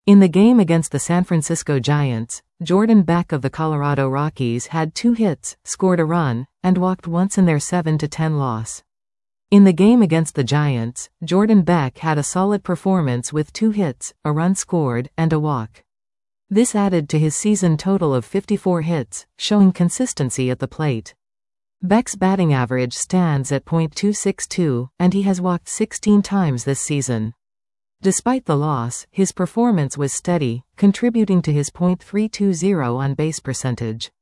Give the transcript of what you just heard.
In the game against the San Francisco Giants, Jordan Beck of the Colorado Rockies had 2 hits, scored a run, and walked once in their 7-10 loss. In the game against the Giants, Jordan Beck had a solid performance with 2 hits, a run scored, and a walk. This added to his season total of 54 hits, showing consistency at the plate. Beck's batting average stands at .262, and he has walked 16 times this season. Despite the loss, his performance was steady, contributing to his .320 on-base percentage.